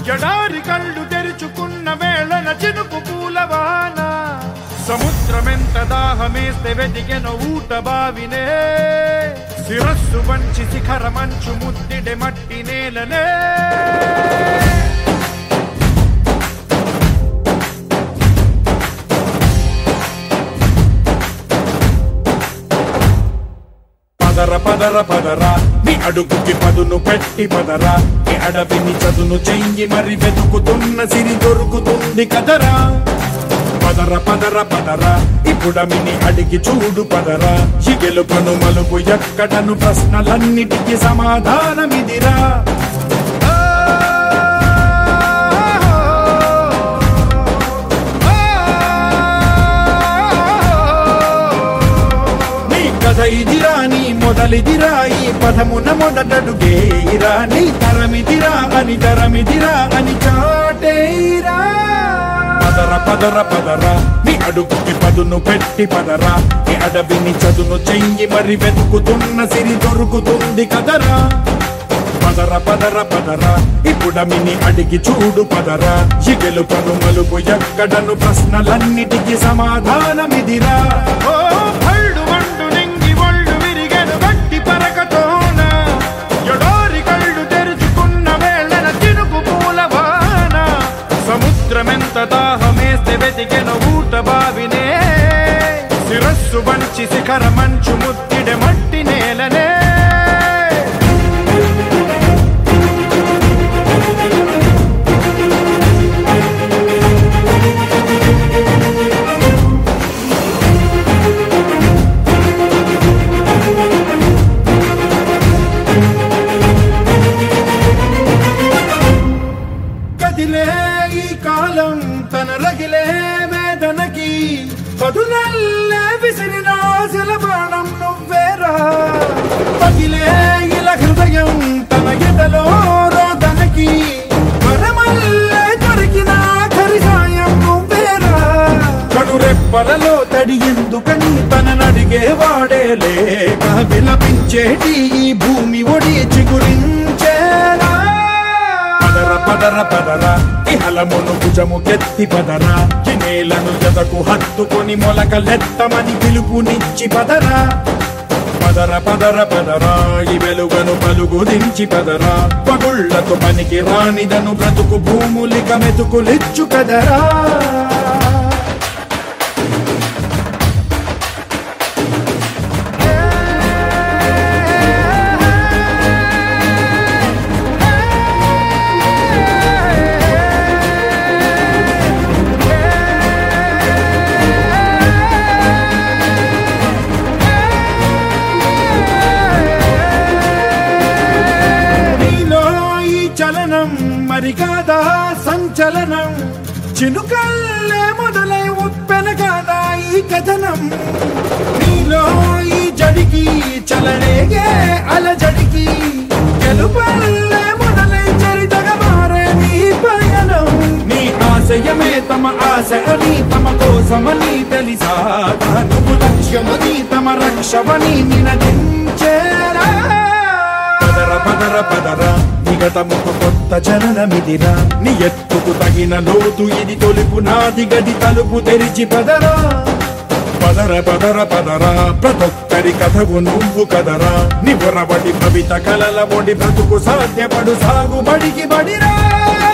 ఎడారి కళ్ళు తెరుచుకున్న వేళన చినుకు పూలవాన సముద్రమెంత దాహమేస్తే వెతికెన ఊట బావినే శిరస్సు వంచి శిఖర మంచు ముద్దిడె మట్టి నేలనే పదర పదర పదరా నీ అడుగుకి పదును పెట్టి పదరా నీ అడవిని చదును చెయ్యి మరి వెతుకుతున్న సిరి దొరుకుతుంది కదరా పదర పదర పదరా ఇప్పుడమిని అడిగి చూడు పదరా ఈ గెలుపను మలుపు ఎక్కడను ప్రశ్నలన్నిటికీ సమాధానమిదిరా ఇదిరా నీ మొదలిదిరా ఈ పదమున మొదటడుగేయిరా నీ తరమిదిరా అని చాటేయిరా పదర పదర పదరా నీ అడుగుకి పదును పెట్టి పదరా నీ అడవిని చదును చెయ్యి మరి వెతుకుతున్న సిరి దొరుకుతుంది కదరా పదర పదర పదరా ఇప్పుడమిని అడిగి చూడు పదరా ఈ గెలుపను మలుపు ఎక్కడను ప్రశ్నలన్నిటికీ సమాధానమిదిరా సముద్రమెంత దాహమేస్తే వెతికెన ఊట బావినే శిరస్సు వంచి శిఖర మంచు ముద్దిడె మట్టి నేలనే కదిలే ఈ కాలం తన రగిలే వేదనకి పదునల్లే విసిరిన ఆశల బాణం నువ్వేరా పగిలే ఇలా హృదయం తన ఎదలో రోదనకి వరమల్లే దొరికిన ఆఖరి సాయం నువ్వేరా కడురెప్పలలో తడి ఎందుకని తననడిగే వాడేలే విలపించేటి ఈ భూమి ఒడి చిగురించేరా పదర పదరా ఇహలమును భుజము కెత్తి పదరా ఈ నేలను జతకు హత్తుకొని మొలకలెత్తమని పిలుపునిచ్చి పదరా పదర పదర పదరా ఈ వెలుగను పలుగు దించి పదరా పగుళ్లకు పనికి రానిదను బ్రతుకు భూములిక మెతుకులిచ్చు కదరా చలనం మరి కాదా సంచలనం చినుకల్లే మొదలై ఉప్పెన కాదా ఈ కథనం నీలో ఈ జడికి చలనేగే అలజడికి గెలుపల్లే మొదలై చరితగా మారే నీ పయనం నీ ఆశయమే తమ ఆశ అని తమ కోసమని తెలిసా నువ్వు లక్ష్యమని తమ రక్షమని నినదించేరా పదర పదర పదరా నిగతముకు కొత్త జననమిదిరా నీ ఎత్తుకు తగిన లోతు ఇది తొలుపు నాది గది తలుపు తెరిచి పదరా పదర పదర పదరా ప్రతొక్కరి కథవు నువ్వు కదరా నివరబడి భవిత కలల బొడి బ్రతుకు సాధ్యపడు సాగుబడికి బడిరా